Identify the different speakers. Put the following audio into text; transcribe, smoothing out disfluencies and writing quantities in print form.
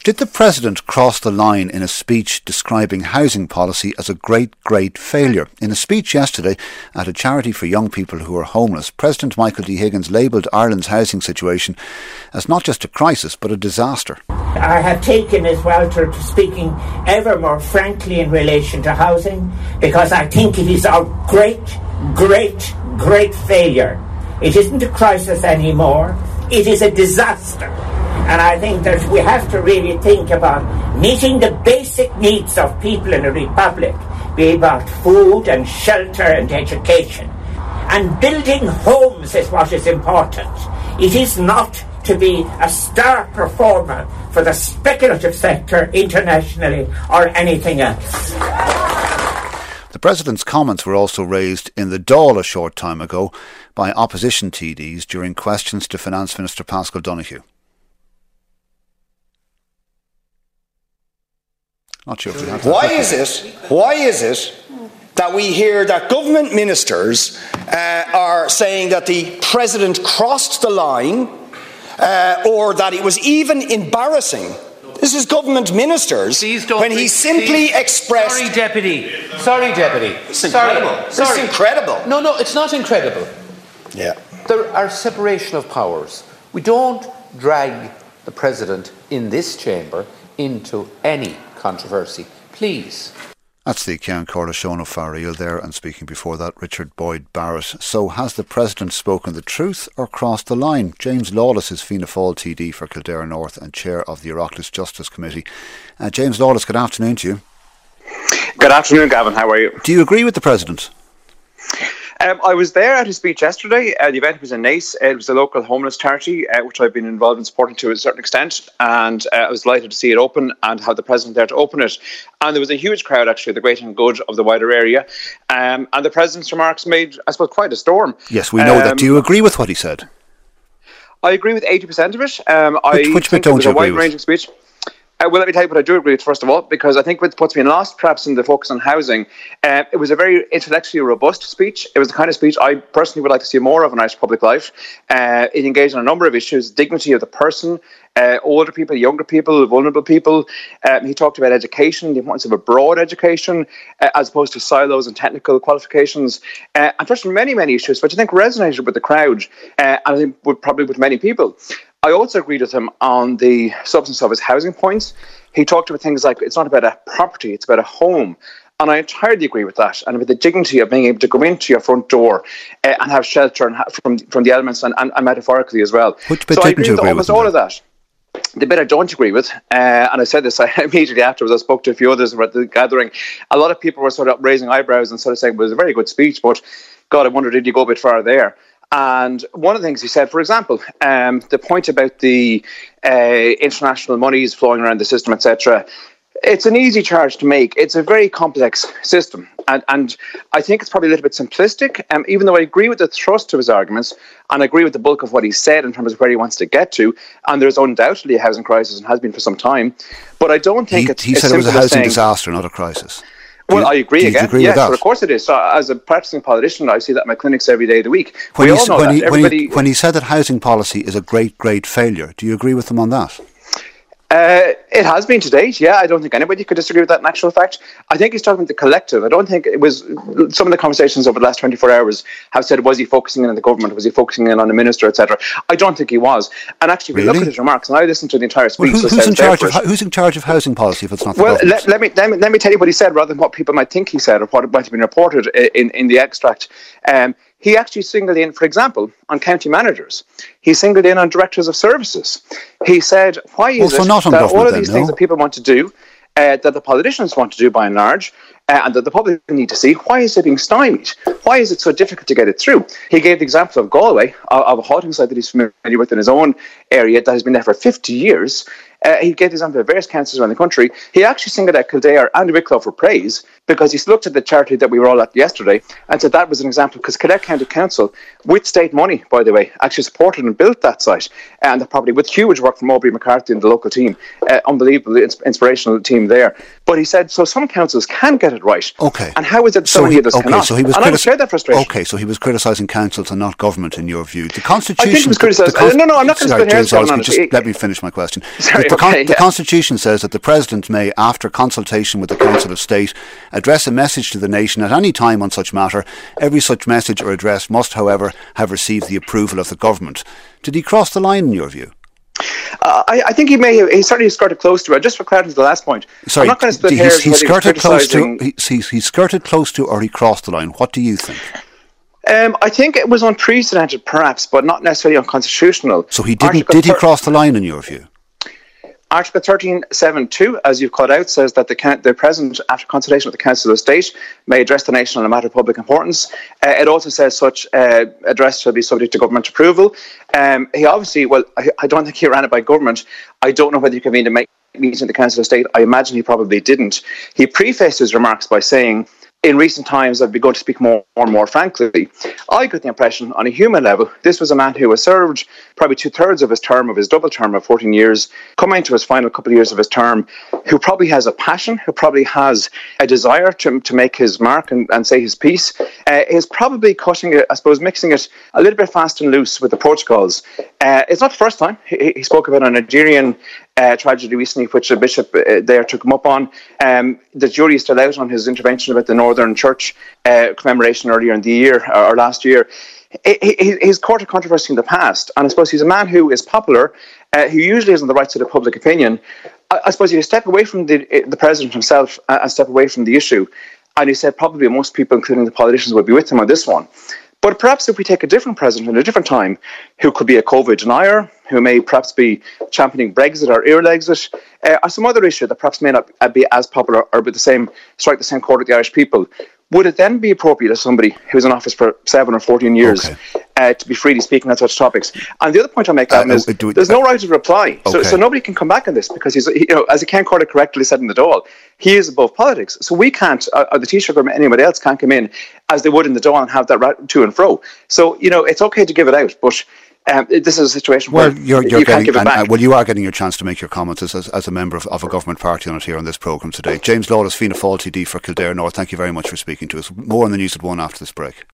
Speaker 1: Did the President cross the line in a speech describing housing policy as a great, great failure? In a speech yesterday at a charity for young people who are homeless, President Michael D. Higgins labelled Ireland's housing situation as not just a crisis but a disaster.
Speaker 2: I have taken as well to speaking ever more frankly in relation to housing, because I think it is a great, great, great failure. It isn't a crisis anymore. It is a disaster. And I think that we have to really think about meeting the basic needs of people in a republic, be about food and shelter and education. And building homes is what is important. It is not to be a star performer for the speculative sector internationally or anything else.
Speaker 1: The President's comments were also raised in the Dáil a short time ago by opposition TDs during questions to Finance Minister Paschal Donoghue. Not sure if we have that.
Speaker 3: Why is it that we hear that government ministers are saying that the President crossed the line or that it was even embarrassing? This is government ministers when he simply expressed...
Speaker 4: Sorry, Deputy.
Speaker 3: It's incredible. It's incredible.
Speaker 4: No, it's not incredible.
Speaker 3: Yeah.
Speaker 4: There are separation of powers. We don't drag the President in this chamber into any controversy. Please.
Speaker 1: That's the Ceann Comhairle Sean O'Farrell there, and speaking before that, Richard Boyd Barrett. So has the President spoken the truth or crossed the line? James Lawless is Fianna Fáil TD for Kildare North and Chair of the Oireachtas Justice Committee. James Lawless, good afternoon to you.
Speaker 5: Good afternoon, Gavin. How are you?
Speaker 1: Do you agree with the President?
Speaker 5: I was there at his speech yesterday. The event was in Naas. It was a local homeless charity, which I've been involved in supporting to a certain extent. And I was delighted to see it open and have the President there to open it. And there was a huge crowd, actually, the great and good of the wider area. And the President's remarks made, I suppose, quite a storm.
Speaker 1: Yes, we know that. Do you agree with what he said?
Speaker 5: I agree with 80% of it.
Speaker 1: Which bit don't you agree with?
Speaker 5: It was a wide-ranging speech. Well, let me tell you what I do agree with, first of all, because I think what puts me lost, perhaps, in the focus on housing, it was a very intellectually robust speech. It was the kind of speech I personally would like to see more of in Irish public life. It engaged on a number of issues: dignity of the person, older people, younger people, vulnerable people. He talked about education, the importance of a broad education, as opposed to silos and technical qualifications, and touched on many, many issues, which I think resonated with the crowd, and I think probably with many people. I also agreed with him on the substance of his housing points. He talked about things like it's not about a property, it's about a home. And I entirely agree with that. And with the dignity of being able to go into your front door and have shelter and from the elements and metaphorically as well.
Speaker 1: Which bit
Speaker 5: so I
Speaker 1: didn't
Speaker 5: agree
Speaker 1: you
Speaker 5: with
Speaker 1: agree
Speaker 5: almost
Speaker 1: with?
Speaker 5: all of that. The bit I don't agree with, and I said this immediately afterwards, I spoke to a few others about the gathering. A lot of people were sort of raising eyebrows and sort of saying, well, it was a very good speech, but God, I wonder, did you go a bit far there? And one of the things he said, for example, the point about the international monies flowing around the system, etc., it's an easy charge to make. It's a very complex system. And I think it's probably a little bit simplistic, even though I agree with the thrust of his arguments and I agree with the bulk of what he said in terms of where he wants to get to. And there's undoubtedly a housing crisis and has been for some time. But I don't think
Speaker 1: He said it was a housing disaster, not a crisis.
Speaker 5: Well, I agree again.
Speaker 1: Agree
Speaker 5: yes,
Speaker 1: with that?
Speaker 5: But of course it is. So, as a practicing politician, I see that in my clinics every day of the week.
Speaker 1: When he said that housing policy is a great, great failure, do you agree with him on that?
Speaker 5: It has been to date, yeah. I don't think anybody could disagree with that in actual fact. I think he's talking about the collective. I don't think it was... Some of the conversations over the last 24 hours have said, was he focusing in on the government? Was he focusing in on the minister, etc.? I don't think he was. And actually, if you look at his remarks, and I listened to the entire speech...
Speaker 1: Well, who's in charge of housing policy if it's not the government?
Speaker 5: Let me tell you what he said rather than what people might think he said or what might have been reported in the extract. He actually singled in, for example, on county managers. He singled in on directors of services. He said, why is it that all of these things that people want to do, that the politicians want to do by and large, and that the public need to see, why is it being stymied? Why is it so difficult to get it through? He gave the example of Galway, of a halting site that he's familiar with in his own area that has been there for 50 years. He gave the example of various councils around the country. He actually singled out Kildare and Wicklow for praise because he looked at the charity that we were all at yesterday and said that was an example because Kildare County Council, with state money, by the way, actually supported and built that site and the property with huge work from Aubrey McCarthy and the local team. Unbelievable, inspirational team there. But he said, so some councils can get it right.
Speaker 1: Okay.
Speaker 5: And how is it so many others cannot?
Speaker 1: So he was
Speaker 5: and I share that frustration.
Speaker 1: Okay, so he was criticising councils and not government, in your view. The Constitution...
Speaker 5: I think he was criticising... No, I'm not going to split hairs on it.
Speaker 1: Just let me finish my question.
Speaker 5: Sorry,
Speaker 1: the Constitution says that the President may, after consultation with the Council of State, address a message to the nation at any time on such matter. Every such message or address must, however, have received the approval of the government. Did he cross the line, in your view?
Speaker 5: I think he may have. He certainly skirted close to it. Just for clarity, the last point.
Speaker 1: Sorry,
Speaker 5: I'm not going to split hairs.
Speaker 1: He skirted close to. He skirted close to, or he crossed the line. What do you think?
Speaker 5: I think it was unprecedented, perhaps, but not necessarily unconstitutional.
Speaker 1: So he didn't. Did he cross the line, in your view?
Speaker 5: Article 13.7.2, as you've cut out, says that the President, after consultation with the Council of State, may address the nation on a matter of public importance. It also says such address shall be subject to government approval. He obviously, I don't think he ran it by government. I don't know whether he convened a meeting at the Council of State. I imagine he probably didn't. He prefaced his remarks by saying, in recent times, I've begun to speak more and more frankly. I got the impression, on a human level, this was a man who has served probably 2/3 of his term, of his double term of 14 years, coming to his final couple of years of his term, who probably has a passion, who probably has a desire to make his mark and say his piece, is probably cutting it, I suppose, mixing it a little bit fast and loose with the protocols. It's not the first time. He spoke about a Nigerian tragedy recently, which a bishop there took him up on. The jury is still out on his intervention about the Northern Church commemoration earlier in the year, or last year. He's caught a controversy in the past, and I suppose he's a man who is popular, who usually is on the right side of public opinion. I suppose you step away from the President himself and step away from the issue, and he said probably most people, including the politicians, would be with him on this one. But perhaps if we take a different president at a different time, who could be a COVID denier, who may perhaps be championing Brexit or Exit, or some other issue that perhaps may not be as popular or strike the same chord with the Irish people, would it then be appropriate as somebody who's in office for 7 or 14 years to be freely speaking on such topics? And the other point I'll make, Adam, is there's no right of reply. Okay. So nobody can come back on this because he's, as Ken Carter correctly said in the Dáil, he is above politics. So we can't, or the Taoiseach or anybody else can't come in as they would in the Dáil and have that right to and fro. So, it's okay to give it out, but this is a situation where you can't give it back.
Speaker 1: Well, you are getting your chance to make your comments as a member of a government party on it here on this programme today. James Lawless, Fianna Fáil TD for Kildare North, thank you very much for speaking to us. More on the news at 1 after this break.